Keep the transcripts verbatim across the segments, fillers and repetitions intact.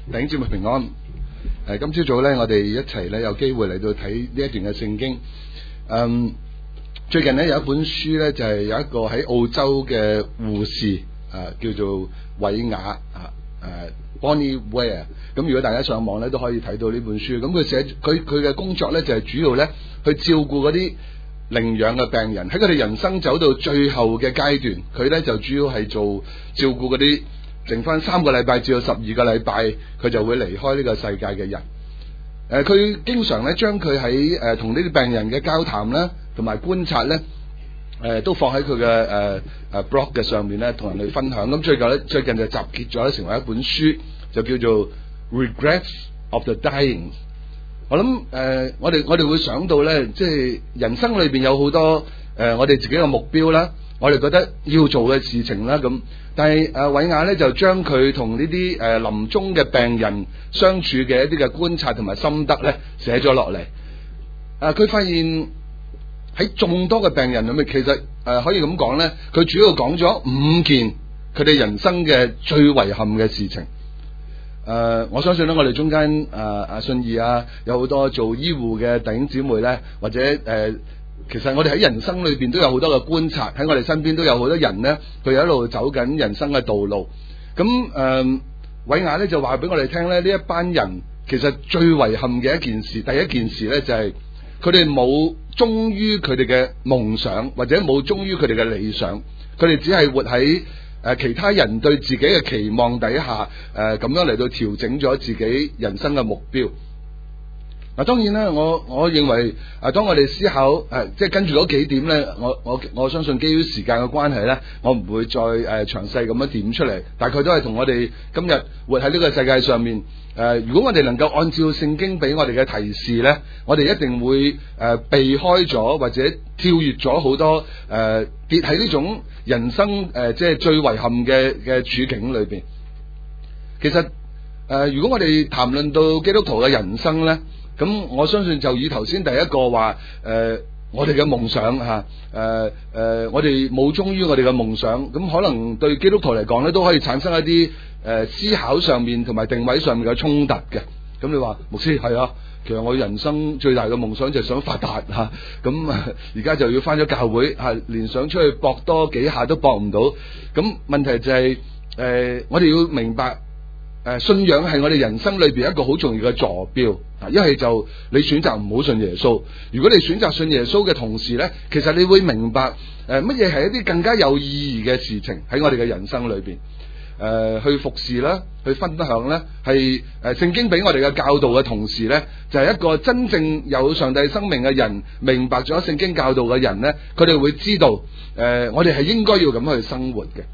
弟兄姊妹平安。誒，今朝早咧，我哋一齊咧有機會嚟到睇呢一段嘅聖經。嗯，最近咧有一本書咧，就係、是、有一個喺澳洲嘅護士啊，叫做韋雅啊，誒 Bonnie Ware。咁如果大家上網咧都可以睇到呢本書。咁佢寫佢佢嘅工作咧就係、是、主要咧去照顧嗰啲領養嘅病人，喺佢哋人生走到最後嘅階段，佢咧就主要係做照顧嗰啲剩翻三個禮拜至到十二個禮拜，佢就會離開呢個世界嘅人。誒、呃，佢經常咧將佢喺誒同呢啲病人嘅交談啦，同埋觀察咧，誒、呃、都放喺佢嘅誒誒 blog 嘅上面咧，同人哋分享。咁最近咧，最近就集結咗成為一本書，就叫做 Regrets of the Dying。我諗誒、呃，我哋我哋會想到咧，即係人生裏邊有好多誒、呃，我哋自己嘅目標啦，我哋覺得要做嘅事情啦，咁。但係誒，韋雅咧就將佢同呢啲誒臨終嘅病人相處嘅一啲嘅觀察同埋心得咧寫咗落嚟。啊，佢發現喺眾多嘅病人裏面，其實誒、呃、可以咁講咧，佢主要講咗五件佢哋人生嘅最遺憾嘅事情。誒、呃，我相信咧，我哋中間誒阿信義啊，有好多做醫護嘅弟兄姊妹咧，或者誒。呃其實我哋喺人生裏邊都有好多嘅觀察，喺我哋身邊都有好多人呢，佢一路走緊人生嘅道路。咁誒，韋雅咧就話俾我哋聽咧，呢一班人其實最遺憾嘅一件事，第一件事呢，就係佢哋冇忠於佢哋嘅夢想，或者冇忠於佢哋嘅理想，佢哋只係活喺誒、呃、其他人對自己嘅期望底下，誒、呃、咁樣嚟到調整咗自己人生嘅目標。嗱，當然啦，我我認為啊，當我哋思考誒、啊，即係跟住嗰幾點咧，我我我相信基於時間嘅關係咧，我唔會再誒、呃、詳細咁樣點出嚟。大概都係同我哋今日活喺呢個世界上面誒、呃，如果我哋能夠按照聖經俾我哋嘅提示咧，我哋一定會誒、呃、避開咗或者跳越咗好多誒、呃、跌喺呢種人生誒、呃、即係最遺憾嘅嘅處境裏邊。其實誒、呃，如果我哋談論到基督徒嘅人生咧，咁我相信就以頭先第一個話，誒、呃，我哋嘅夢想吓，誒、啊、誒、呃呃，我哋冇忠於我哋嘅夢想，咁可能對基督徒嚟講咧，都可以產生一啲誒、呃、思考上面同埋定位上面嘅衝突嘅。咁你話牧師係啊，其實我人生最大嘅夢想就係想發達吓，咁而家就要返咗教會吓、啊，連想出去搏多幾下都搏唔到。咁問題就係、是、誒、呃，我哋要明白。誒，信仰係我哋人生裏邊一個好重要嘅坐標。一係就你選擇唔好信耶穌，如果你選擇信耶穌嘅同時呢，其實你會明白誒乜嘢係一啲更加有意義嘅事情喺我哋嘅人生裏邊。誒、呃，去服侍啦，去分享啦，係誒聖經俾我哋嘅教導嘅同時呢，就係、是、一個真正有上帝生命嘅人，明白咗聖經教導嘅人呢，佢哋會知道誒、呃，我哋係應該要咁去生活嘅。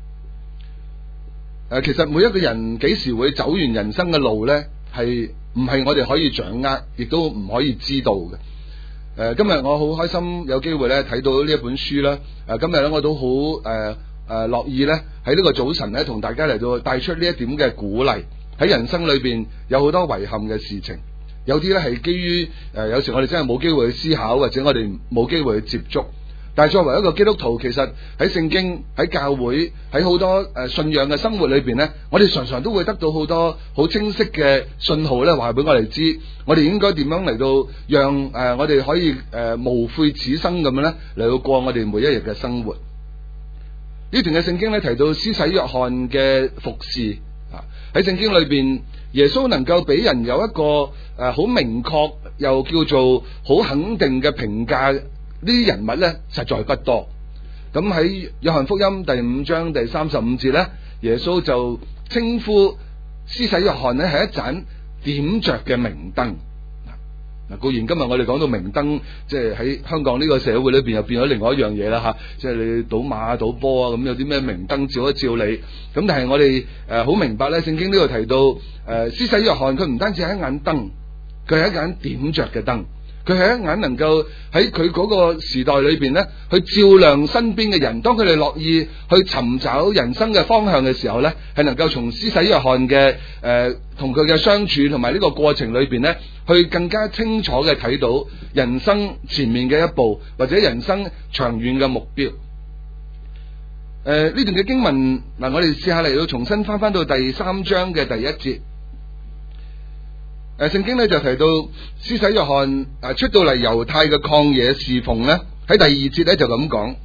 誒，其實每一個人幾時會走完人生嘅路呢？係唔係我哋可以掌握，亦都唔可以知道嘅。誒、呃，今日我好開心有機會咧睇到呢一本書啦。誒、呃，今日咧我都好誒誒樂意咧喺呢個早晨咧同大家嚟到帶出呢一點嘅鼓勵。喺人生裏邊有好多遺憾嘅事情，有啲咧係基於誒、呃，有時我哋真係冇機會去思考，或者我哋冇機會去接觸。但係作為一個基督徒，其實喺聖經、喺教會、喺好多誒信仰嘅生活裏邊咧，我哋常常都會得到好多好清晰嘅信號咧，話俾我哋知，我哋應該點樣嚟到讓誒、呃、我哋可以誒、呃、無悔此生咁樣咧嚟到過我哋每一日嘅生活。呢段嘅聖經咧提到施洗約翰嘅服侍啊，喺聖經裏邊，耶穌能夠俾人有一個誒好、呃、明確又叫做好肯定嘅評價。呢啲人物咧實在不多，咁喺約翰福音第五章第三十五節咧，耶穌就稱呼施洗約翰咧係一盞點着嘅明燈。嗱，固然今日我哋講到明燈，即係喺香港呢個社會裏邊又變咗另外一樣嘢啦吓，即係你賭馬賭波啊，咁有啲咩明燈照一照你，咁但係我哋誒好明白咧，聖經呢度提到誒施洗約翰佢唔單止係一盞燈，佢係一盞點着嘅燈。佢係一眼能夠喺佢嗰個時代裏邊咧，去照亮身邊嘅人。當佢哋樂意去尋找人生嘅方向嘅時候咧，係能夠從施洗約翰嘅誒同佢嘅相處同埋呢個過程裏邊咧，去更加清楚嘅睇到人生前面嘅一步，或者人生長遠嘅目標。誒、呃，呢段嘅經文嗱、呃，我哋試下嚟到重新翻翻到第三章嘅第一節。 誒聖經咧就提到施洗約翰誒出到嚟猶太嘅曠野侍奉咧，喺第二節咧就咁講：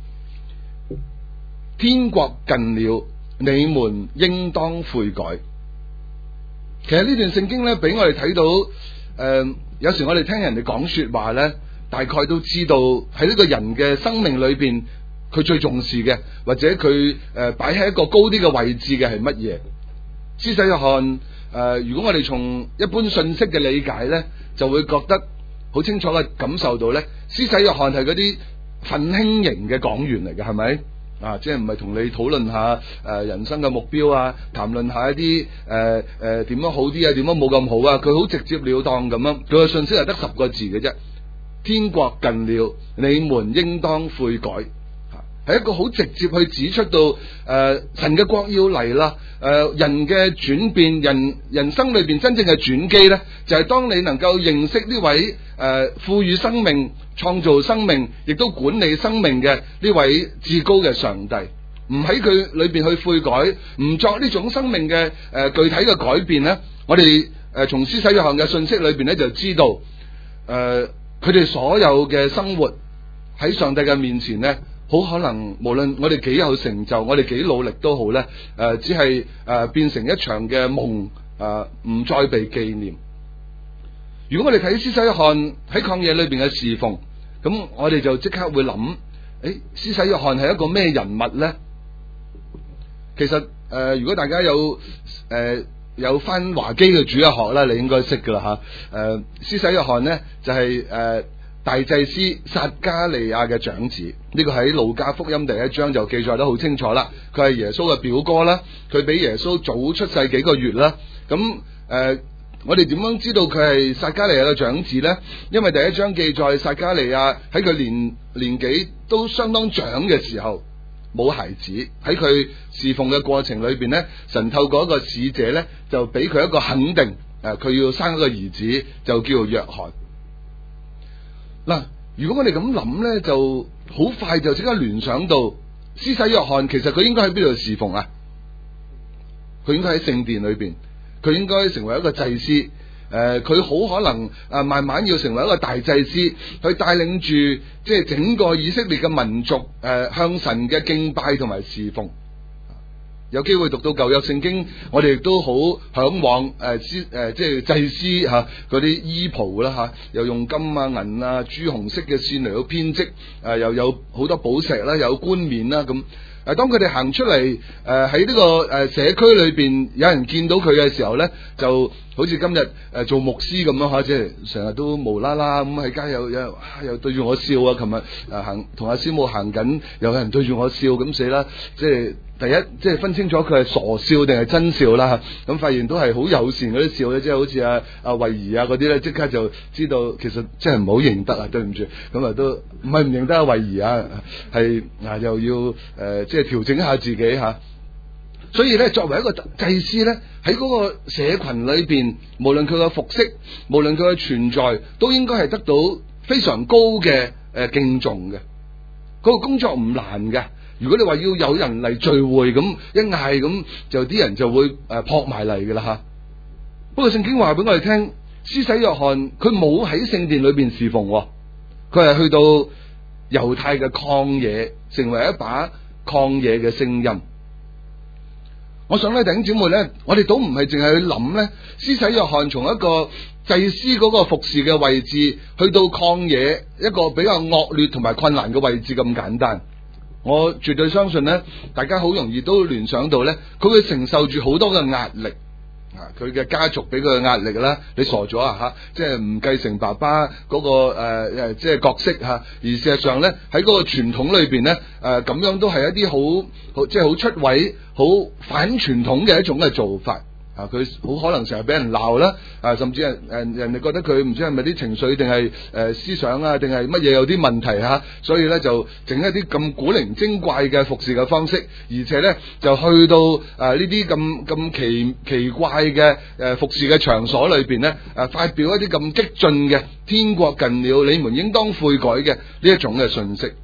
天國近了，你們應當悔改。其實呢段聖經咧，俾我哋睇到誒、呃，有時我哋聽人哋講說話咧，大概都知道喺呢個人嘅生命裏邊，佢最重視嘅，或者佢誒擺喺一個高啲嘅位置嘅係乜嘢？施洗約翰誒、呃，如果我哋從一般信息嘅理解咧，就會覺得好清楚嘅感受到咧，施洗約翰係嗰啲奮興型嘅講員嚟嘅，係咪？啊，即係唔係同你討論下誒、呃、人生嘅目標啊，談論下一啲誒誒點樣好啲啊，點樣冇咁好啊？佢好直接了當咁樣，佢嘅信息係得十個字嘅啫。天國近了，你們應當悔改。係一個好直接去指出到誒、呃、神嘅國要嚟啦，誒、呃、人嘅轉變，人人生裏邊真正嘅轉機咧，就係、是、當你能夠認識呢位誒賦予生命、創造生命，亦都管理生命嘅呢位至高嘅上帝，唔喺佢裏邊去悔改，唔作呢種生命嘅誒、呃、具體嘅改變咧，我哋誒從施洗約翰嘅信息裏邊咧就知道，誒佢哋所有嘅生活喺上帝嘅面前咧。好可能無論我哋幾有成就，我哋幾努力都好咧，誒、呃，只係誒、呃、變成一場嘅夢，誒、呃，唔再被紀念。如果我哋睇施洗約翰喺曠野裏邊嘅侍奉，咁我哋就即刻會諗，誒、欸，施洗約翰係一個咩人物咧？其實誒、呃，如果大家有誒、呃、有翻華基嘅主日學啦，你應該識噶啦吓。誒、呃，施洗約翰咧就係、是、誒。呃大祭司撒加利亞嘅長子，呢、這個喺路加福音第一章就記載得好清楚啦。佢係耶穌嘅表哥啦，佢比耶穌早出世幾個月啦。咁誒、呃，我哋點樣知道佢係撒加利亞嘅長子呢？因為第一章記載撒加利亞喺佢年年紀都相當長嘅時候冇孩子，喺佢侍奉嘅過程裏邊呢，神透過一個使者呢，就俾佢一個肯定，誒、呃，佢要生一個兒子，就叫做約翰。嗱，如果我哋咁諗咧，就好快就即刻聯想到施洗約翰，其實佢應該喺邊度侍奉啊？佢應該喺聖殿裏邊，佢應該成為一個祭司。誒、呃，佢好可能啊，慢慢要成為一個大祭司，去帶領住即係整個以色列嘅民族誒、呃，向神嘅敬拜同埋侍奉。有機會讀到舊約聖經，我哋亦都好向往誒司誒即係祭司吓嗰啲衣袍啦吓，又用金啊銀啊朱紅色嘅線嚟到編織，誒、呃、又有好多寶石啦，有冠冕啦咁。誒、呃、當佢哋行出嚟誒喺呢個誒社區裏邊，有人見到佢嘅時候咧，就好似今日誒做牧師咁樣吓，即係成日都無啦啦咁喺街有有啊又對住我笑啊！琴日誒行同阿師母行緊，又有人對住我笑咁死啦，即係。第一，即係分清楚佢係傻笑定係真笑啦。咁發現都係好友善嗰啲笑咧，即係好似阿阿慧儀啊嗰啲咧，即刻就知道其實即係唔好認得啊，對唔住。咁啊都唔係唔認得阿慧儀啊，係啊又要誒、呃、即係調整下自己吓。所以咧，作為一個祭司咧，喺嗰個社群裏邊，無論佢嘅服飾，無論佢嘅存在，都應該係得到非常高嘅誒敬重嘅。嗰、嗰個工作唔難嘅。如果你話要有人嚟聚會咁一嗌咁，就啲人就會誒撲埋嚟嘅啦吓。不過聖經話俾我哋聽，施洗約翰佢冇喺聖殿裏邊侍奉，佢係去到猶太嘅曠野，成為一把曠野嘅聲音。我想咧，弟兄姊妹咧，我哋都唔係淨係去諗咧，施洗約翰從一個祭司嗰個服侍嘅位置，去到曠野一個比較惡劣同埋困難嘅位置咁簡單。我絕對相信咧，大家好容易都聯想到咧，佢會承受住好多嘅壓力啊！佢嘅家族俾佢嘅壓力啦，你傻咗啊吓！即係唔繼承爸爸嗰、那個誒誒、呃，即係角色吓、啊。而事實上咧，喺嗰個傳統裏邊咧，誒、呃、咁樣都係一啲好好即係好出位、好反傳統嘅一種嘅做法。啊！佢好可能成日俾人鬧啦，啊，甚至係誒、呃、人哋覺得佢唔知係咪啲情緒定係誒思想啊，定係乜嘢有啲問題吓、啊，所以咧就整一啲咁古靈精怪嘅服侍嘅方式，而且咧就去到誒呢啲咁咁奇奇怪嘅誒、呃、服侍嘅場所裏邊咧，誒、啊、發表一啲咁激進嘅天國近了，你們應當悔改嘅呢一種嘅信息。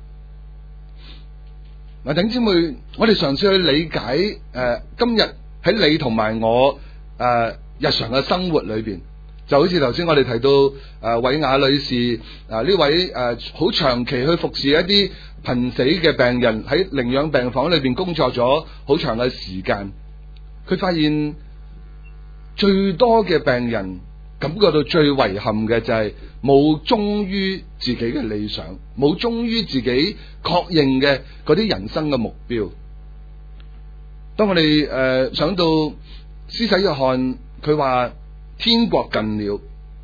嗱、啊，弟兄姊妹，我哋嘗試去理解誒、呃、今日。喺你同埋我誒、呃、日常嘅生活裏邊， 就好似頭先我哋提到誒韋雅女士啊，呢位誒好長期去服侍一啲瀕死嘅病人，喺寧養病房裏邊工作咗好長嘅時間，佢發現最多嘅病人感覺到最遺憾嘅就係冇忠於自己嘅理想，冇忠於自己確認嘅嗰啲人生嘅目標。當我哋誒、呃、想到施洗約翰，佢話天國近了，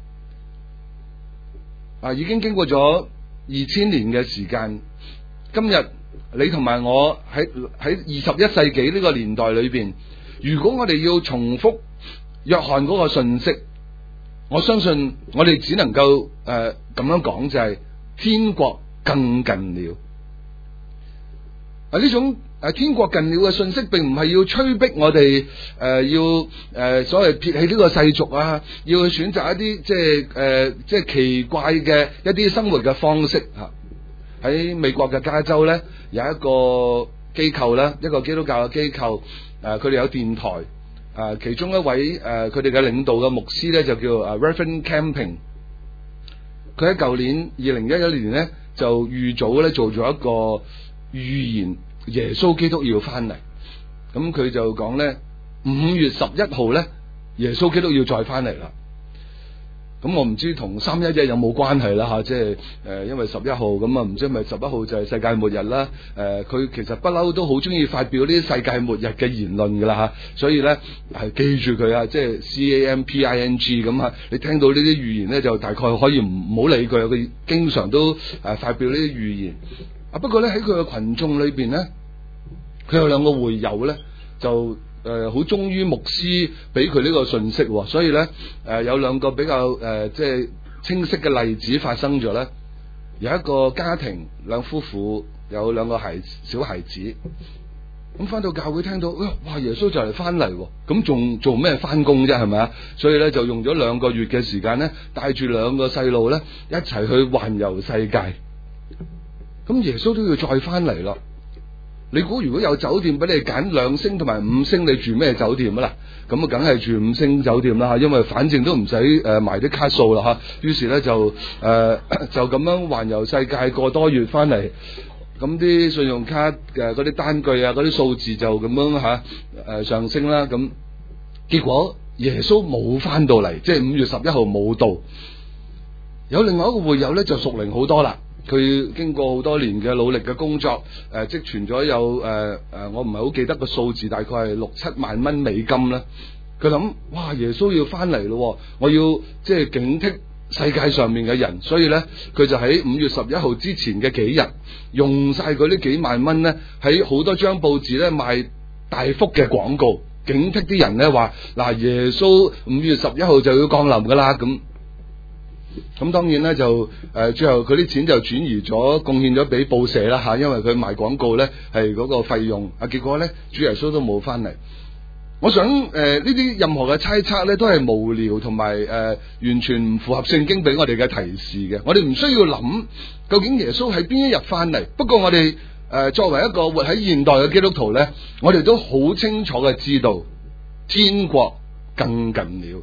啊已經經過咗二千年嘅時間，今日你同埋我喺喺二十一世紀呢個年代裏邊，如果我哋要重複約翰嗰個信息，我相信我哋只能夠誒咁樣講，就係天國更近了。啊呢種誒天國近了嘅信息，並唔係要催逼我哋誒、呃、要誒、呃、所謂撇棄呢個世俗啊，要去選擇一啲即係誒即係奇怪嘅一啲生活嘅方式吓。喺美國嘅加州咧，有一個機構咧，一個基督教嘅機構，誒佢哋有電台，誒、呃、其中一位誒佢哋嘅領導嘅牧師咧就叫誒 Reverend Camping。佢喺舊年二零一一年咧就預早咧做咗一個預言，耶穌基督要翻嚟。咁佢就講咧五月十一號咧，耶穌基督要再翻嚟啦。咁我唔知同三一一有冇關係啦吓，即係誒，因為十一號咁啊，唔知係咪十一號就係世界末日啦？誒、呃，佢其實不嬲都好中意發表呢啲世界末日嘅言論噶啦吓，所以咧係記住佢啊，即係 C A M P I N G 咁啊，你聽到呢啲預言咧，就大概可以唔好理佢，佢經常都誒發表呢啲預言。啊，不過咧喺佢嘅群眾裏邊咧，佢有兩個會友咧就。誒，好忠於牧師俾佢呢個信息，所以咧誒、呃、有兩個比較誒、呃、即係清晰嘅例子發生咗咧。有一個家庭兩夫婦有兩個孩小孩子，咁翻到教會聽到，哇！耶穌就嚟翻嚟，咁仲做咩翻工啫？係咪啊？所以咧就用咗兩個月嘅時間咧，帶住兩個細路咧一齊去環遊世界。咁耶穌都要再翻嚟咯。你估如果有酒店俾你揀兩星同埋五星，你住咩酒店啊啦？咁啊，梗係住五星酒店啦吓，因為反正都唔使誒埋啲卡數啦吓。於是咧就誒、呃、就咁樣環遊世界個多月翻嚟，咁啲信用卡嘅嗰啲單據啊，嗰啲數字就咁樣吓誒、呃、上升啦。咁結果耶穌冇翻到嚟，即係五月十一號冇到。有另外一個會友咧就屬靈好多啦。佢經過好多年嘅努力嘅工作，誒、呃、積存咗有誒誒、呃，我唔係好記得個數字，大概係六七萬蚊美金啦。佢諗，哇！耶穌要翻嚟咯，我要即係警惕世界上面嘅人，所以咧，佢就喺五月十一號之前嘅幾日，用晒佢呢幾萬蚊咧，喺好多張報紙咧賣大幅嘅廣告，警惕啲人咧話，嗱，耶穌五月十一號就要降臨噶啦咁。咁當然咧就誒、呃、最後佢啲錢就轉移咗，貢獻咗俾報社啦吓，因為佢賣廣告咧係嗰個費用啊。結果咧主耶穌都冇翻嚟。我想誒呢啲任何嘅猜測咧都係無聊同埋誒完全唔符合聖經俾我哋嘅提示嘅。我哋唔需要諗究竟耶穌喺邊一日翻嚟。不過我哋誒、呃、作為一個活喺現代嘅基督徒咧，我哋都好清楚嘅知道天國更近了。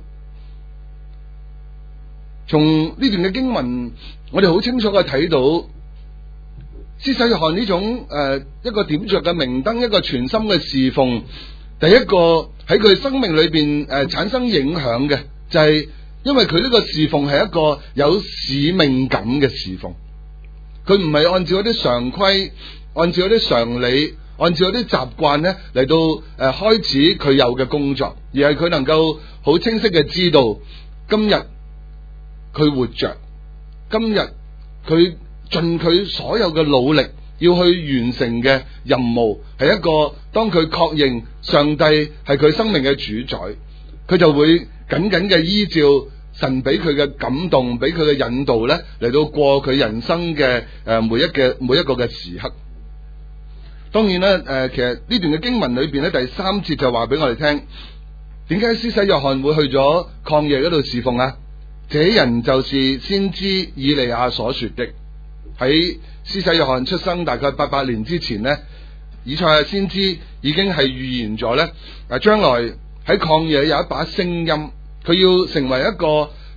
從呢段嘅經文，我哋好清楚嘅睇到施洗約翰呢種誒、呃、一個點着嘅明燈，一個全心嘅侍奉。第一個喺佢生命裏邊誒、呃、產生影響嘅，就係、是、因為佢呢個侍奉係一個有使命感嘅侍奉。佢唔係按照一啲常規，按照一啲常理，按照一啲習慣咧嚟到誒、呃、開始佢有嘅工作，而係佢能夠好清晰嘅知道今日。佢活着，今日佢盡佢所有嘅努力要去完成嘅任務，係一個當佢確認上帝係佢生命嘅主宰，佢就會緊緊嘅依照神俾佢嘅感動，俾佢嘅引導咧嚟到過佢人生嘅誒每一嘅每一個嘅時刻。當然咧，誒其實呢段嘅經文裏邊咧第三節就話俾我哋聽，點解施洗約翰會去咗曠野嗰度侍奉啊？這人就是先知以利亞所說的。喺施洗約翰出生大概八百年之前呢，以賽亞先知已經係預言咗呢，誒將來喺曠野有一把聲音，佢要成為一個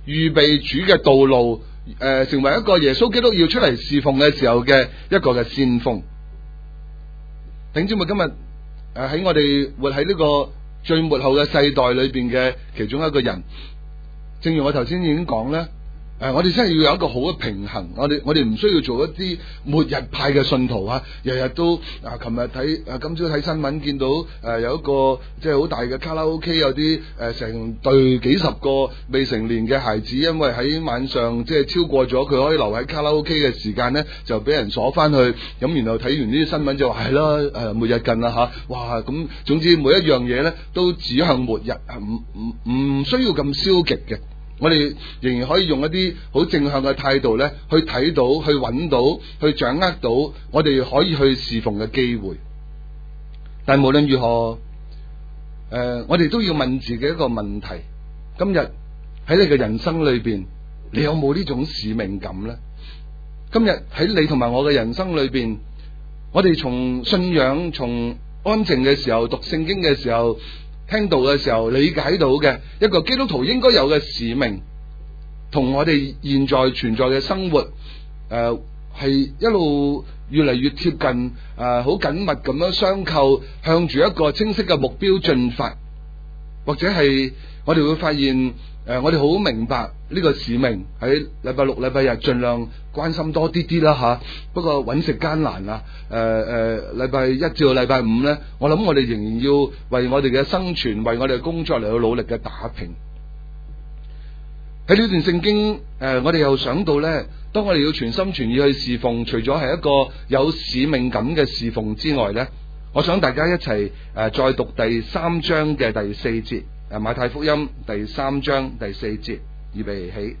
預備主嘅道路，誒、呃、成為一個耶穌基督要出嚟侍奉嘅時候嘅一個嘅先鋒。弟兄姊妹，今日誒喺我哋活喺呢個最末後嘅世代裏邊嘅其中一個人，正如我頭先已經講咧。誒、呃，我哋真係要有一個好嘅平衡。我哋我哋唔需要做一啲末日派嘅信徒啊，日日都啊，琴日睇啊，今朝睇新聞見到誒、呃、有一個即係好大嘅卡拉 OK， 有啲誒成隊幾十個未成年嘅孩子，因為喺晚上即係超過咗佢可以留喺卡拉 OK 嘅時間咧，就俾人鎖翻去。咁然後睇完呢啲新聞就話係啦，誒、呃、末日近啦吓，哇！咁總之每一樣嘢咧都指向末日，唔唔唔需要咁消極嘅。我哋仍然可以用一啲好正向嘅態度咧，去睇到、去揾到、去掌握到我哋可以去侍奉嘅機會。但係無論如何，誒、呃，我哋都要問自己一個問題：今日喺你嘅人生裏邊，你有冇呢種使命感咧？今日喺你同埋我嘅人生裏邊，我哋從信仰、從安靜嘅時候讀聖經嘅時候，聽到嘅時候理解到嘅一個基督徒應該有嘅使命，同我哋現在存在嘅生活，誒、呃、係一路越嚟越貼近，誒好緊密咁樣相扣，向住一個清晰嘅目標進發。或者係我哋會發現，誒、呃、我哋好明白呢個使命，喺禮拜六、禮拜日盡量關心多啲啲啦吓。不過揾食艱難啊，誒誒禮拜一至到禮拜五咧，我諗我哋仍然要為我哋嘅生存、為我哋嘅工作嚟到努力嘅打拼。喺呢段聖經，誒、呃、我哋又想到咧，當我哋要全心全意去侍奉，除咗係一個有使命感嘅侍奉之外咧，我想大家一齊誒、呃、再讀第三章嘅第四節，誒馬太福音第三章第四節，預備起。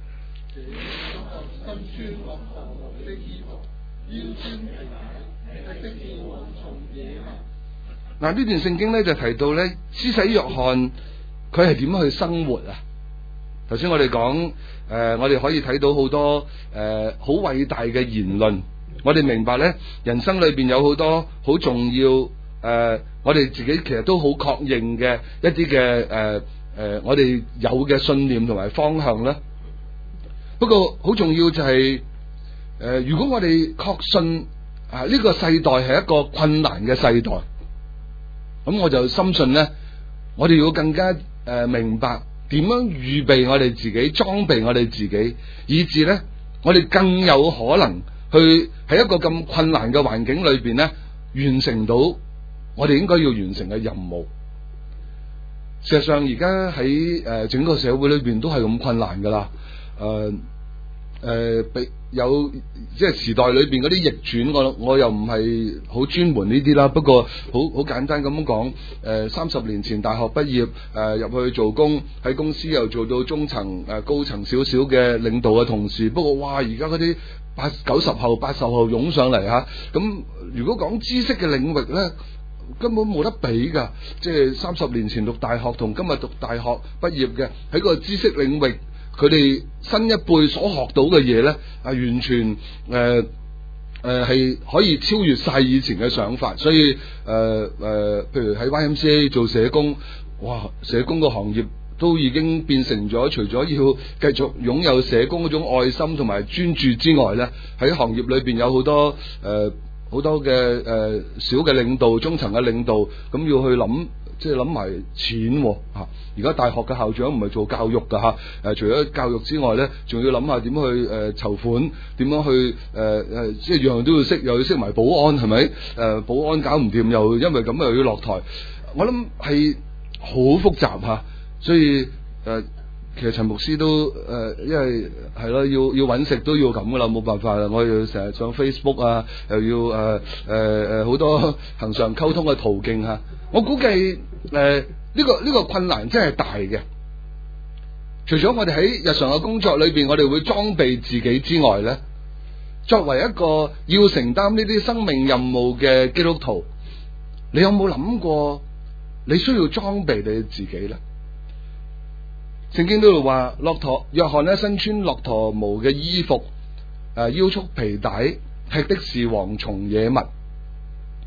嗱，呢段聖經咧就提到咧，施洗約翰佢係點樣去生活啊？頭先我哋講，誒、呃，我哋可以睇到好多誒好偉大嘅言論。我哋明白咧，人生裏邊有好多好重要，誒、呃，我哋自己其實都好確認嘅一啲嘅誒誒，我哋有嘅信念同埋方向啦。不過好重要就係、是，誒、呃，如果我哋確信啊呢、這個世代係一個困難嘅世代，咁我就深信咧，我哋要更加誒、呃、明白點樣預備我哋自己，裝備我哋自己，以至咧我哋更有可能去喺一個咁困難嘅環境裏邊咧，完成到我哋應該要完成嘅任務。事實上，而家喺誒整個社會裏邊都係咁困難噶啦。誒誒，俾、呃、有即係時代裏邊嗰啲逆轉，我我又唔係好專門呢啲啦。不過好好簡單咁講，誒三十年前大學畢業，誒、呃、入去做工，喺公司又做到中層誒、呃、高層少少嘅領導嘅同事。不過哇，而家嗰啲八九十後、八十後湧上嚟吓，咁、啊、如果講知識嘅領域咧，根本冇得比噶。即係三十年前讀大學同今日讀大學畢業嘅，喺個知識領域。佢哋新一輩所學到嘅嘢咧，啊完全誒誒係可以超越晒以前嘅想法，所以誒誒、呃呃，譬如喺 Y M C A 做社工，哇，社工個行業都已經變成咗，除咗要繼續擁有社工嗰種愛心同埋專注之外咧，喺行業裏邊有好多誒好、呃、多嘅誒、呃、小嘅領導、中層嘅領導，咁要去諗。即係諗埋錢吓、啊，而家大學嘅校長唔係做教育噶吓，誒、啊，除咗教育之外咧，仲要諗下點去誒籌、呃、款，點樣去誒誒、呃，即係樣樣都要識，又要識埋保安係咪？誒、呃，保安搞唔掂，又因為咁又要落台，我諗係好複雜吓、啊，所以誒、呃，其實陳牧師都誒、呃，因為係咯，要要搵食都要咁噶啦，冇辦法啦，我要成日上 Facebook 啊，又要誒誒誒好多恆常溝通嘅途徑吓。啊我估計誒呢個呢個困難真係大嘅。除咗我哋喺日常嘅工作裏邊，我哋會裝備自己之外咧，作為一個要承擔呢啲生命任務嘅基督徒，你有冇諗過你需要裝備你自己咧？聖經都度話，駱駝約翰咧身穿駱駝毛嘅衣服，誒腰束皮帶，吃的是蝗蟲野蜜。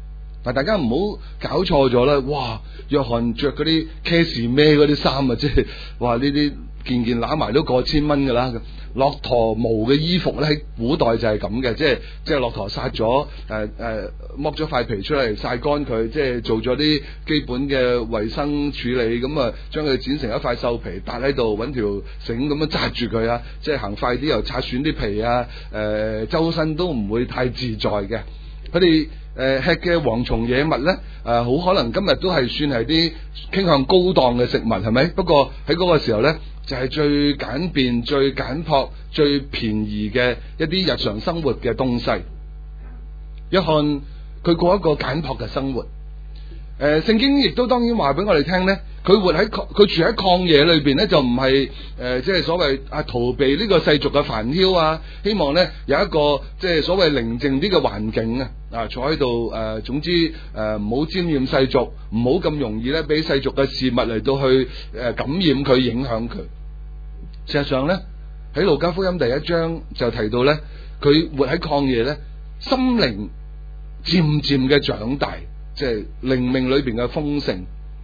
嗱，大家唔好搞錯咗啦！哇，約翰着嗰啲騎士孭嗰啲衫啊，即係話呢啲件件揦埋都過千蚊噶啦。駱駝毛嘅衣服咧，喺古代就係咁嘅，即係即係駱駝殺咗誒誒剝咗塊皮出嚟曬乾佢，即係做咗啲基本嘅衛生處理，咁啊將佢剪成一塊獸皮，搭喺度揾條繩咁樣紮住佢啊，即係行快啲又擦損啲皮啊，誒、呃、周身都唔會太自在嘅。佢哋誒吃嘅蝗蟲野物咧，誒、呃、好可能今日都係算係啲傾向高檔嘅食物，係咪？不過喺嗰個時候咧，就係、是、最簡便、最簡樸、最便宜嘅一啲日常生活嘅東西。約翰佢過一個簡樸嘅生活。誒、呃，聖經亦都當然話俾我哋聽咧，佢活喺佢住喺曠野裏邊咧，就唔係誒即係所謂啊逃避呢個世俗嘅煩囂啊，希望咧有一個即係、就是、所謂寧靜啲嘅環境啊，啊坐喺度誒，總之誒唔好沾染世俗，唔好咁容易咧俾世俗嘅事物嚟到去誒、呃、感染佢、影響佢。事實上咧喺路加福音第一章就提到咧，佢活喺曠野咧，心靈漸漸嘅長大。即係靈命裏邊嘅豐盛。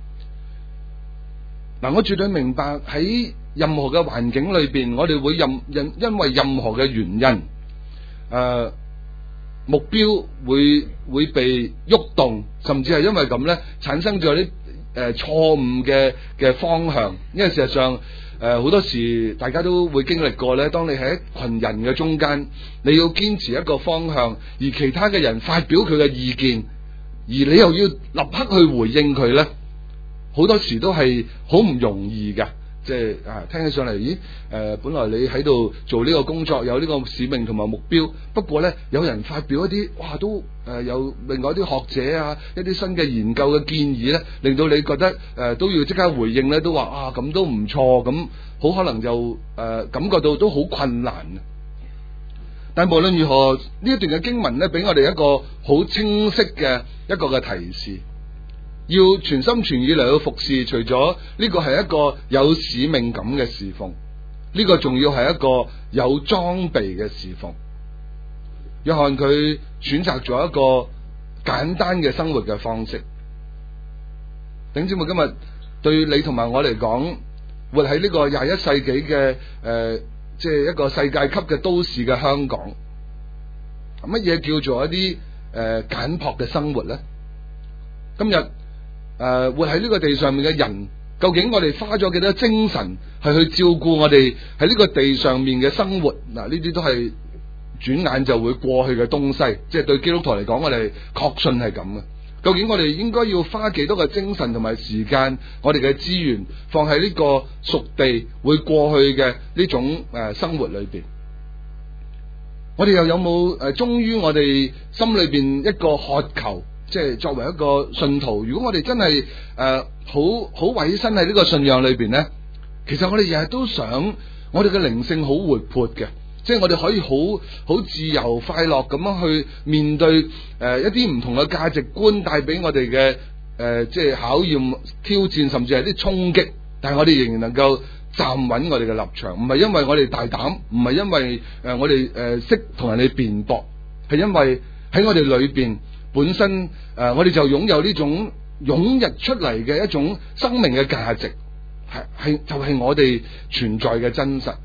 嗱，我絕對明白喺任何嘅環境裏邊，我哋會任因因為任何嘅原因，誒、呃、目標會會被喐動，甚至係因為咁咧，產生咗啲誒錯誤嘅嘅方向。因為事實上，誒、呃、好多時大家都會經歷過咧，當你喺一群人嘅中間，你要堅持一個方向，而其他嘅人發表佢嘅意見。而你又要立刻去回應佢咧，好多時都係好唔容易嘅。即係啊，聽起上嚟，咦？誒、呃，本來你喺度做呢個工作，有呢個使命同埋目標。不過咧，有人發表一啲，哇，都誒、呃、有另外一啲學者啊，一啲新嘅研究嘅建議咧，令到你覺得誒、呃、都要即刻回應咧，都話啊咁都唔錯，咁好可能就誒、呃、感覺到都好困難。但無論如何，呢一段嘅經文咧，俾我哋一個好清晰嘅一個嘅提示，要全心全意嚟到服侍。除咗呢個係一個有使命感嘅侍奉，呢個仲要係一個有裝備嘅侍奉。約翰佢選擇咗一個簡單嘅生活嘅方式。弟兄姊妹，今日對你同埋我嚟講，活喺呢個廿一世紀嘅誒。即係一個世界級嘅都市嘅香港，乜嘢叫做一啲誒、呃、簡樸嘅生活咧？今日誒、呃、活喺呢個地上面嘅人，究竟我哋花咗幾多精神係去照顧我哋喺呢個地上面嘅生活？嗱，呢啲都係轉眼就會過去嘅東西。即係對基督徒嚟講，我哋確信係咁嘅。究竟我哋應該要花幾多嘅精神同埋時間，我哋嘅資源放喺呢個屬地會過去嘅呢種誒、呃、生活裏邊？我哋又有冇誒忠於我哋心裏邊一個渴求？即係作為一個信徒，如果我哋真係誒好好委身喺呢個信仰裏邊咧，其實我哋日日都想我哋嘅靈性好活潑嘅。即係我哋可以好好自由快樂咁樣去面對誒、呃、一啲唔同嘅價值觀帶俾我哋嘅誒即係考驗、挑戰，甚至係啲衝擊。但係我哋仍然能夠站穩我哋嘅立場，唔係因為我哋大膽，唔係因為誒、呃、我哋誒識同人哋辯駁，係因為喺我哋裏邊本身誒、呃、我哋就擁有呢種湧溢出嚟嘅一種生命嘅價值，係係就係、是、我哋存在嘅真實。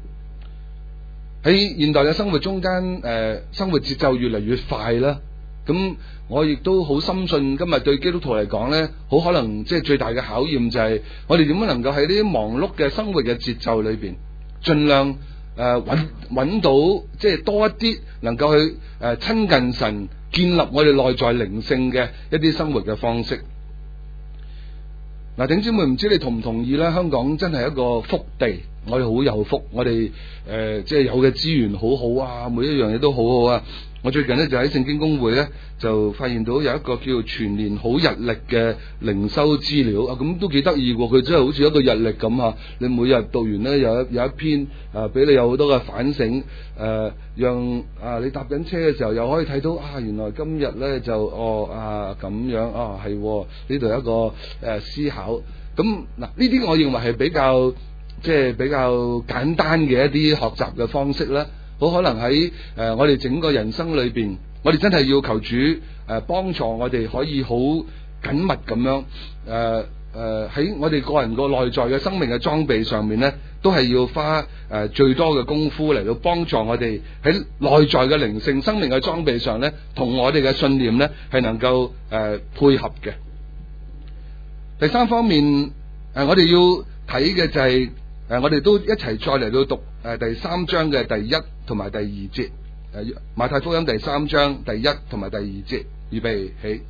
喺現代嘅生活中間，誒、呃，生活節奏越嚟越快啦。咁我亦都好深信，今日對基督徒嚟講咧，好可能即係最大嘅考驗就係我哋點樣能夠喺呢啲忙碌嘅生活嘅節奏裏邊，盡量誒揾揾到即係多一啲能夠去誒親近神，建立我哋內在靈性嘅一啲生活嘅方式。嗱，弟兄姊妹，唔知你同唔同意咧？香港真係一個福地。我哋好有福，我哋誒、呃、即係有嘅資源好好啊，每一樣嘢都好好啊。我最近咧就喺聖經公會咧就發現到有一個叫做全年好日曆嘅靈修資料啊，咁都幾得意喎。佢真係好似一個日曆咁啊，你每日讀完咧有一有一篇啊，俾你有好多嘅反省誒、呃，讓啊你搭緊車嘅時候又可以睇到啊，原來今日咧就哦啊咁樣啊係呢度有一個誒、呃、思考。咁嗱呢啲我認為係比較。即係比較簡單嘅一啲學習嘅方式咧，好可能喺誒、呃、我哋整個人生裏邊我哋真係要求主誒幫助我哋可以好緊密咁樣誒誒喺我哋個人個內在嘅生命嘅裝備上面咧，都係要花誒、呃、最多嘅功夫嚟到幫助我哋喺內在嘅靈性生命嘅裝備上咧，同我哋嘅信念咧係能夠誒、呃、配合嘅。第三方面誒、呃，我哋要睇嘅就係、是、誒、呃，我哋都一齊再嚟到讀誒、呃、第三章嘅第一同埋第二節誒、呃，馬太福音第三章第一同埋第二節，預備起。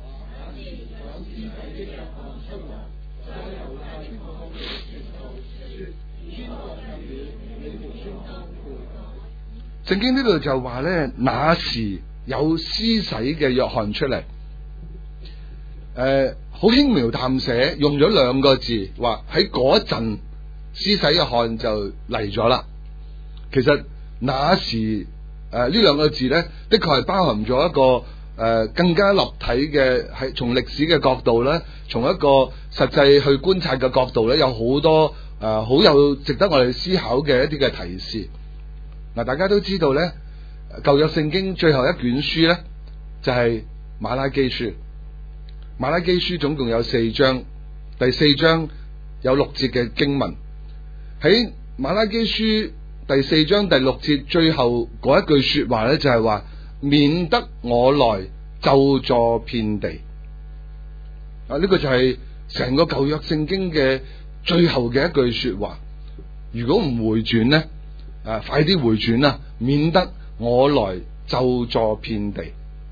聖經呢度就話咧，那時有施洗嘅約翰出嚟，誒、呃，好輕描淡寫，用咗兩個字，話喺嗰陣施洗約翰就嚟咗啦。其實那時誒呢、呃、兩個字咧，的確係包含咗一個誒、呃、更加立體嘅，係從歷史嘅角度咧，從一個實際去觀察嘅角度咧，有好多誒好、呃、有值得我哋思考嘅一啲嘅提示。嗱，大家都知道咧，舊約聖經最後一卷書咧就係馬拉基書。馬拉基書總共有四章，第四章有六節嘅經文。喺馬拉基書第四章第六節最後嗰一句說話咧，就係話免得我來咒詛遍地。啊，呢個就係成個舊約聖經嘅最後嘅一句說話。如果唔回轉咧？啊！快啲回轉啦，免得我來咒詛遍地。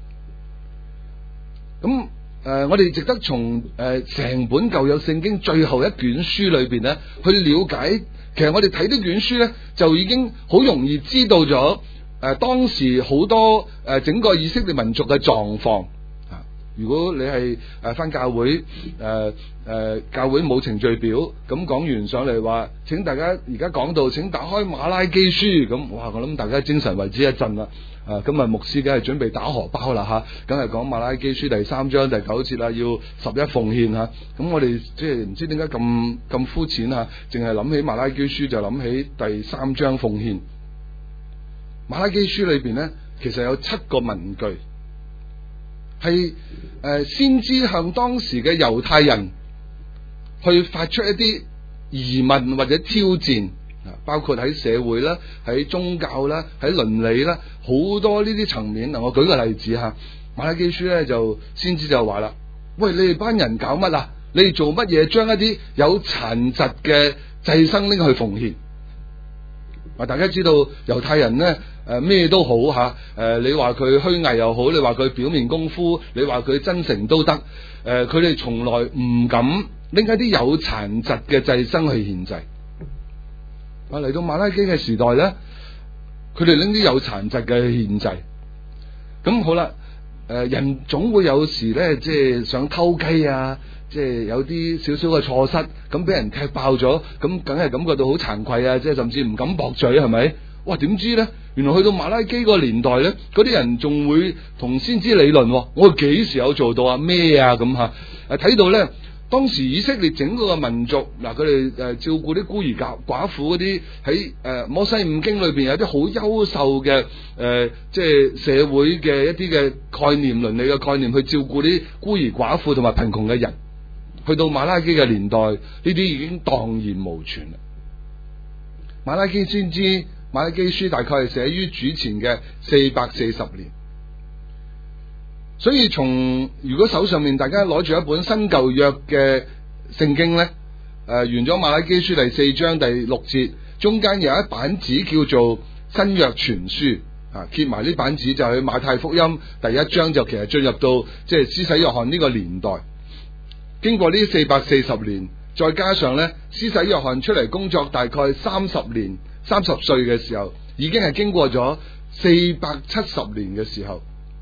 咁誒、呃，我哋值得從誒成本舊約聖經最後一卷書裏邊咧，去了解。其實我哋睇呢卷書咧，就已經好容易知道咗誒、呃、當時好多誒、呃、整個以色列民族嘅狀況。如果你係誒返教會，誒、呃、誒、呃、教會冇程序表，咁講完上嚟話，請大家而家講到，請打開馬拉基書，咁哇，我諗大家精神為之一振啦。啊，今日牧師梗係準備打荷包啦吓，梗係講馬拉基書第三章第九節啦，要十一奉獻吓。咁我哋即係唔知點解咁咁膚淺吓，淨係諗起馬拉基書就諗起第三章奉獻。馬拉基書裏邊咧，其實有七個文句。係誒、呃，先知向當時嘅猶太人去發出一啲疑問或者挑戰，啊，包括喺社會啦、喺宗教啦、喺倫理啦，好多呢啲層面。嗱，我舉個例子吓，馬拉基書咧就先知就話啦：喂，你哋班人搞乜啊？你哋做乜嘢？將一啲有殘疾嘅祭牲拎去奉獻？啊，大家知道猶太人咧。誒，咩、呃、都好吓，誒、呃，你話佢虛偽又好，你話佢表面功夫，你話佢真誠都得。誒、呃，佢哋從來唔敢拎一啲有殘疾嘅祭牲去獻祭。啊，嚟到馬拉基嘅時代咧，佢哋拎啲有殘疾嘅去獻祭。咁好啦，誒、呃，人總會有時咧，即係想偷雞啊，即係有啲少少嘅錯失，咁俾人踢爆咗，咁梗係感覺到好慚愧啊，即係甚至唔敢駁嘴，係咪？哇！點知咧？原來去到馬拉基個年代咧，嗰啲人仲會同先知理論，我幾時有做到啊？咩啊咁吓？誒，睇到咧，當時以色列整個嘅民族，嗱，佢哋誒照顧啲孤兒寡寡婦嗰啲，喺誒摩西五經裏邊有啲好優秀嘅誒、呃，即係社會嘅一啲嘅概念、倫理嘅概念，去照顧啲孤兒寡婦同埋貧窮嘅人。去到馬拉基嘅年代，呢啲已經蕩然無存啦。馬拉基先知。馬拉基書大概係寫於主前嘅四百四十年，所以從如果手上面大家攞住一本新舊約嘅聖經咧，誒、呃、完咗馬拉基書第四章第六節，中間有一版紙叫做新約全書，啊，揭埋呢版紙就係馬太福音第一章，就其實進入到即係施洗約翰呢個年代，經過呢四百四十年，再加上咧施洗約翰出嚟工作大概三十年。三十歲嘅時候，已經係經過咗四百七十年嘅時候，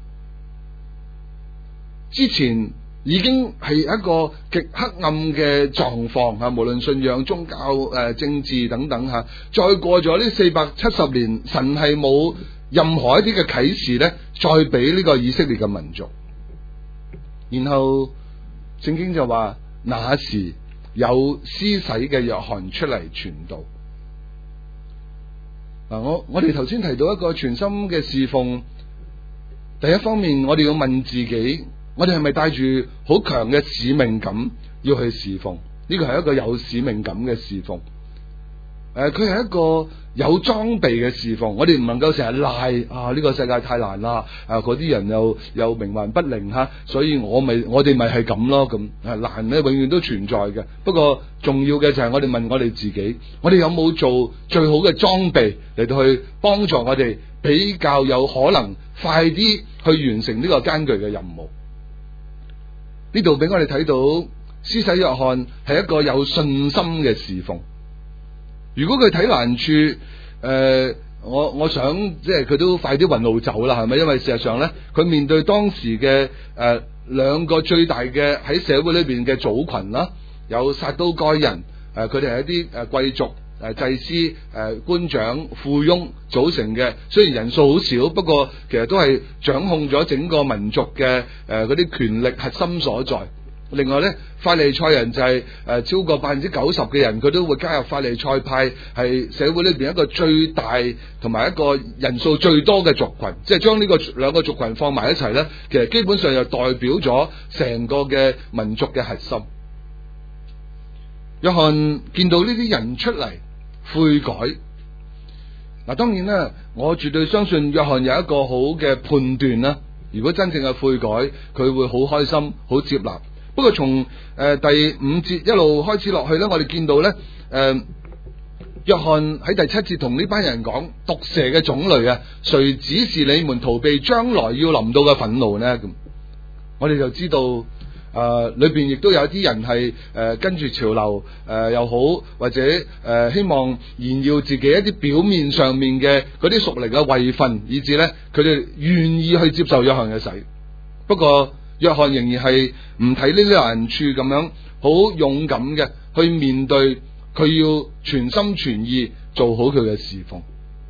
之前已經係一個極黑暗嘅狀況吓，無論信仰、宗教、誒、呃、政治等等吓。再過咗呢四百七十年，神係冇任何一啲嘅啟示咧，再俾呢個以色列嘅民族。然後聖經就話，那時有施洗嘅約翰出嚟傳道。嗱，我我哋頭先提到一個全心嘅侍奉， 第一方面，我哋要問自己，我哋係咪帶住好強嘅使命感要去侍奉？呢個係一個有使命感嘅侍奉。誒、呃，佢係一個有裝備嘅侍奉。我哋唔能夠成日賴啊！呢、這個世界太難啦，啊，嗰啲人又又冥頑不靈吓，所以我咪我哋咪係咁咯。咁啊難咧，永遠都存在嘅。不過重要嘅就係我哋問我哋自己，我哋有冇做最好嘅裝備嚟到去幫助我哋比較有可能快啲去完成呢個艱巨嘅任務？呢度俾我哋睇到施洗約翰係一個有信心嘅侍奉。如果佢睇難處，誒、呃，我我想即係佢都快啲運路走啦，係咪？因為事實上咧，佢面對當時嘅誒兩個最大嘅喺社會裏邊嘅組群啦，有撒都該人，誒佢哋係一啲誒貴族、誒、呃、祭司、誒、呃、官長、富翁組成嘅，雖然人數好少，不過其實都係掌控咗整個民族嘅誒嗰啲權力核心所在。另外咧，法利賽人就係、是、誒、呃、超過百分之九十嘅人，佢都會加入法利賽派，係社會裏邊一個最大同埋一個人數最多嘅族群，即係將呢個兩個族群放埋一齊咧，其實基本上就代表咗成個嘅民族嘅核心。約翰見到呢啲人出嚟悔改，嗱當然啦，我絕對相信約翰有一個好嘅判斷啦。如果真正嘅悔改，佢會好開心、好接納。不過從誒、呃、第五節一路開始落去咧，我哋見到咧，誒、呃、約翰喺第七節同呢班人講毒蛇嘅種類啊，誰指示你們逃避將來要臨到嘅憤怒呢？咁我哋就知道誒、呃、裏邊亦都有啲人係誒、呃、跟住潮流誒、呃、又好，或者誒、呃、希望炫耀自己一啲表面上面嘅嗰啲屬靈嘅位分，以至咧佢哋願意去接受約翰嘅洗。不過約翰仍然係唔睇呢啲難處咁樣，好勇敢嘅去面對，佢要全心全意做好佢嘅侍奉。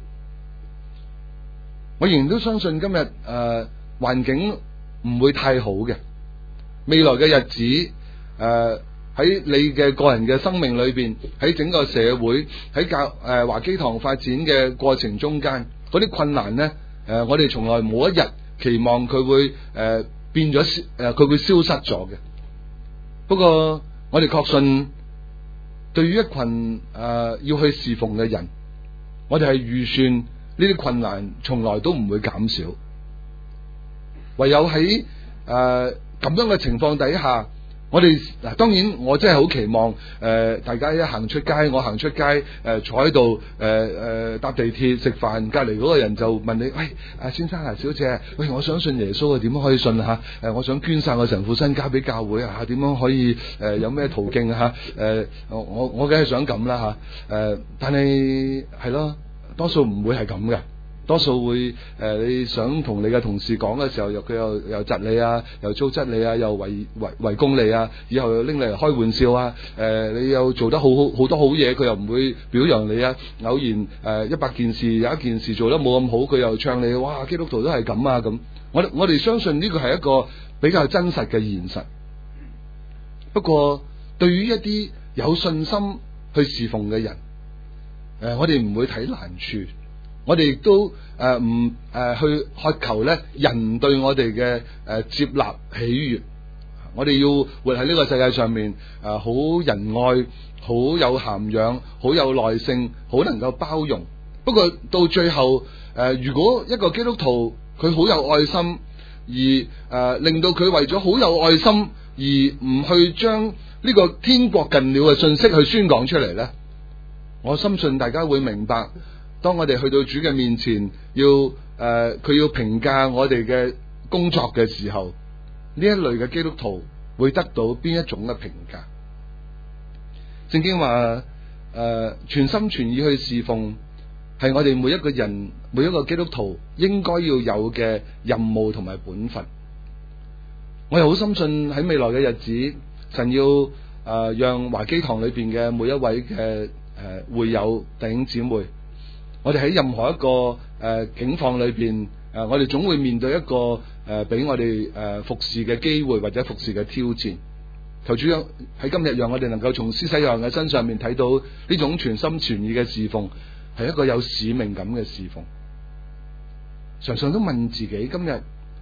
我仍然都相信今日誒、呃、環境唔會太好嘅，未來嘅日子誒喺、呃、你嘅個人嘅生命裏邊，喺整個社會，喺教誒華基堂發展嘅過程中間，嗰啲困難呢，誒、呃、我哋從來冇一日期望佢會誒。呃變咗誒，佢、呃、會消失咗嘅。不過我哋確信，對於一群誒、呃、要去侍奉嘅人，我哋係預算呢啲困難從來都唔會減少。唯有喺誒咁樣嘅情況底下，我哋嗱，當然我真係好期望誒、呃，大家一行出街，我行出街誒、呃，坐喺度誒誒搭地鐵食飯，隔籬嗰個人就問你，喂，阿先生啊，小姐，喂，我想信耶穌啊，點樣可以信啊？吓，誒，我想捐晒我神父身家俾教會啊，點樣可以誒、呃、有咩途徑啊？吓，誒，我我我梗係想咁啦吓，誒、呃，但係係咯，多數唔會係咁嘅。多數會誒、呃，你想同你嘅同事講嘅時候，又佢又又窒你啊，又糟質你啊，又圍圍圍攻你啊，以後又拎你嚟開玩笑啊，誒、呃，你又做得好好好多好嘢，佢又唔會表揚你啊。偶然誒一百件事有一件事做得冇咁好，佢又唱你，哇！基督徒都係咁啊咁。我我哋相信呢個係一個比較真實嘅現實。不過對於一啲有信心去侍奉嘅人，誒、呃，我哋唔會睇難處。我哋亦都誒唔誒去渴求咧人對我哋嘅誒接納喜悅。我哋要活喺呢個世界上面誒，好、呃、仁愛，好有涵養，好有耐性，好能夠包容。不過到最後誒、呃，如果一個基督徒佢好有愛心，而誒、呃、令到佢為咗好有愛心而唔去將呢個天國近了嘅信息去宣講出嚟咧，我深信大家會明白。當我哋去到主嘅面前，要誒佢、呃、要評價我哋嘅工作嘅時候，呢一類嘅基督徒會得到邊一種嘅評價？聖經話誒、呃、全心全意去侍奉，係我哋每一個人每一個基督徒應該要有嘅任務同埋本分。我又好深信喺未來嘅日子，神要誒、呃、讓華基堂裏邊嘅每一位嘅誒、呃、會友弟兄姊妹。我哋喺任何一個誒、呃、境況裏邊，誒、呃、我哋總會面對一個誒俾、呃、我哋誒、呃、服侍嘅機會或者服侍嘅挑戰。求主喺今日讓我哋能夠從施洗約翰嘅身上面睇到呢種全心全意嘅侍奉，係一個有使命感嘅侍奉。常常都問自己，今日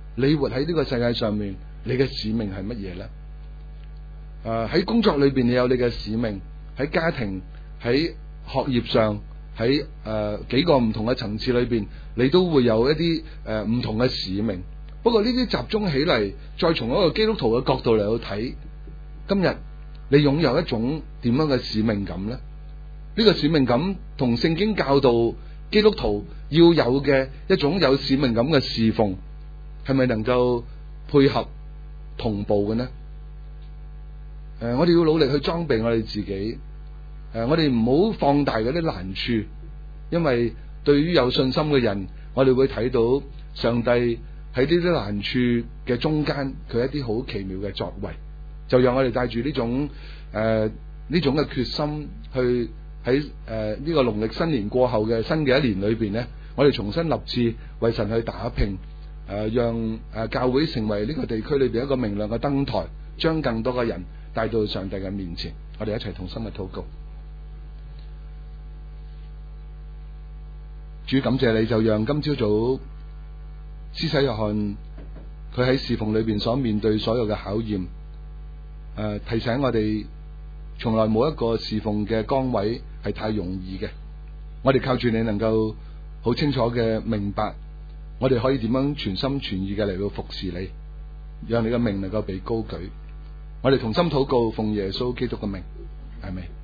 你活喺呢個世界上面，你嘅使命係乜嘢咧？誒、呃，喺工作裏邊你有你嘅使命，喺家庭、喺學業上、喺誒、呃、幾個唔同嘅層次裏邊，你都會有一啲誒唔同嘅使命。不過呢啲集中起嚟，再從一個基督徒嘅角度嚟到睇，今日你擁有一種點樣嘅使命感咧？呢、這個使命感同聖經教導基督徒要有嘅一種有使命感嘅侍奉，係咪能夠配合同步嘅呢？誒、呃，我哋要努力去裝備我哋自己。誒、呃，我哋唔好放大嗰啲難處，因為對於有信心嘅人，我哋會睇到上帝喺呢啲難處嘅中間，佢一啲好奇妙嘅作為。就讓我哋帶住呢種誒呢種嘅決心，去喺誒呢個農曆新年過後嘅新嘅一年裏邊咧，我哋重新立志為神去打拼，誒、呃、讓誒、呃、教會成為呢個地區裏邊一個明亮嘅燈台，將更多嘅人帶到上帝嘅面前。我哋一齊同心嘅禱告。主，感謝你，就讓今朝早施洗約翰佢喺侍奉裏邊所面對所有嘅考驗，誒、呃、提醒我哋從來冇一個侍奉嘅崗位係太容易嘅。我哋靠住你能夠好清楚嘅明白，我哋可以點樣全心全意嘅嚟到服侍你，讓你嘅名能夠被高舉。我哋同心禱告，奉耶穌基督嘅名，阿們。